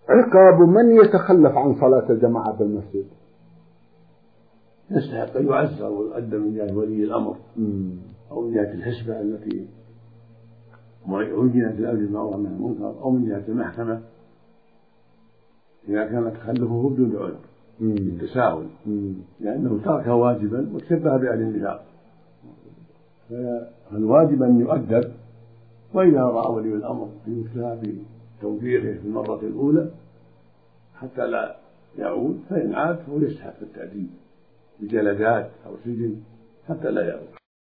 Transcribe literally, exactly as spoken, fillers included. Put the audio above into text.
عقاب من يتخلف عن صلاة الجماعة بالمسجد؟ يستحق أن يعزر ويؤدى من جهة ولي الأمر مم. أو من جهة الحسبة التي عينت الأمر بالمعروف والنهي عن المنكر أو من جهة المحكمة إذا كان تخلفه بدون عذر بالتساهل، لأنه ترك واجبا وتشبه بأهل النفاق، فالواجب أن يؤدب، وإذا رأى ولي الأمر المشكلة في توجيهه في المرة الأولى حتى لا يعود، فإن عاد فهو يستحق التأديب بجلدات أو سجن حتى لا يعود.